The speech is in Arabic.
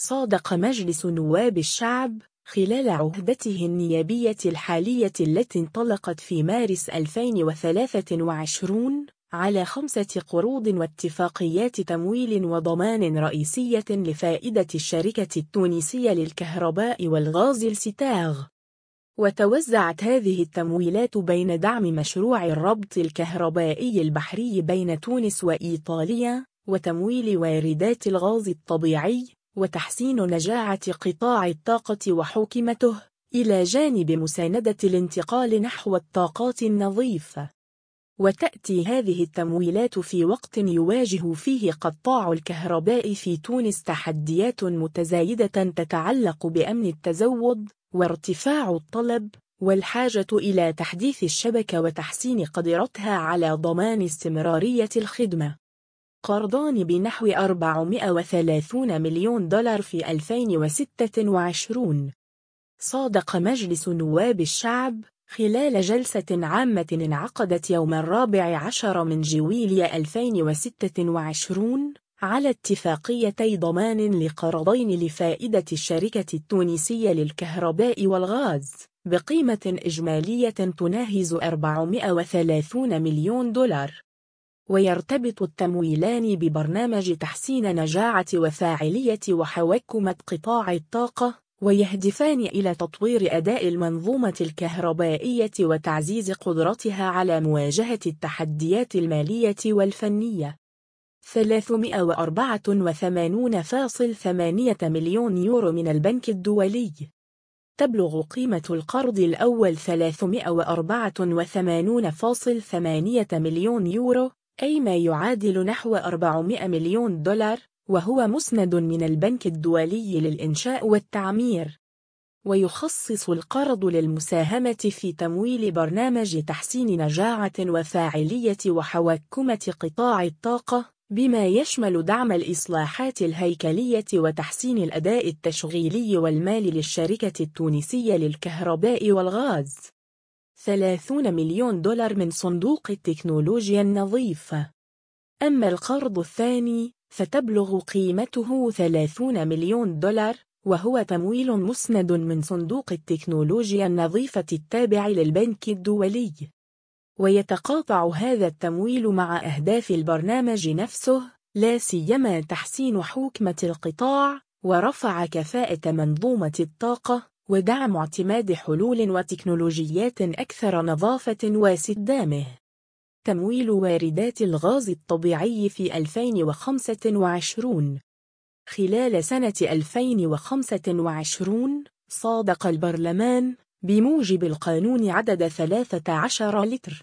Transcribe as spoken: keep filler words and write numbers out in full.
صادق مجلس نواب الشعب خلال عهدته النيابية الحالية التي انطلقت في مارس ألفين وثلاثة وعشرين على خمسة قروض واتفاقيات تمويل وضمان رئيسية لفائدة الشركة التونسية للكهرباء والغاز الستاغ. وتوزعت هذه التمويلات بين دعم مشروع الربط الكهربائي البحري بين تونس وإيطاليا، وتمويل واردات الغاز الطبيعي، وتحسين نجاعة قطاع الطاقة وحوكمته، إلى جانب مساندة الانتقال نحو الطاقات النظيفة. وتأتي هذه التمويلات في وقت يواجه فيه قطاع الكهرباء في تونس تحديات متزايدة تتعلق بأمن التزود وارتفاع الطلب والحاجة إلى تحديث الشبكة وتحسين قدرتها على ضمان استمرارية الخدمة. قرضان بنحو أربعمائة وثلاثين مليون دولار في ألفين وستة وعشرين. صادق مجلس نواب الشعب خلال جلسة عامة انعقدت يوم الرابع عشر من جويلية ألفين وستة وعشرين على اتفاقيتي ضمان لقرضين لفائدة الشركة التونسية للكهرباء والغاز بقيمة إجمالية تناهز أربعمائة وثلاثين مليون دولار. ويرتبط التمويلان ببرنامج تحسين نجاعة وفاعلية وحوكمة قطاع الطاقة، ويهدفان إلى تطوير أداء المنظومة الكهربائية وتعزيز قدرتها على مواجهة التحديات المالية والفنية. ثلاثمائة وأربعة وثمانين فاصلة ثمانية مليون يورو من البنك الدولي. تبلغ قيمة القرض الأول ثلاثمائة وأربعة وثمانين فاصلة ثمانية مليون يورو، أي ما يعادل نحو أربعمائة مليون دولار، وهو مسند من البنك الدولي للإنشاء والتعمير. ويخصص القرض للمساهمة في تمويل برنامج تحسين نجاعة وفاعلية وحوكمة قطاع الطاقة، بما يشمل دعم الإصلاحات الهيكلية وتحسين الأداء التشغيلي والمالي للشركة التونسية للكهرباء والغاز. ثلاثين مليون دولار من صندوق التكنولوجيا النظيفة. أما القرض الثاني فتبلغ قيمته ثلاثين مليون دولار، وهو تمويل مسند من صندوق التكنولوجيا النظيفة التابع للبنك الدولي. ويتقاطع هذا التمويل مع أهداف البرنامج نفسه، لا سيما تحسين حوكمة القطاع ورفع كفاءة منظومة الطاقة ودعم اعتماد حلول وتكنولوجيات أكثر نظافة واستدامة. تمويل واردات الغاز الطبيعي في ألفين وخمسة وعشرين. خلال سنة ألفين وخمسة وعشرين صادق البرلمان بموجب القانون عدد ثلاثة عشر لتر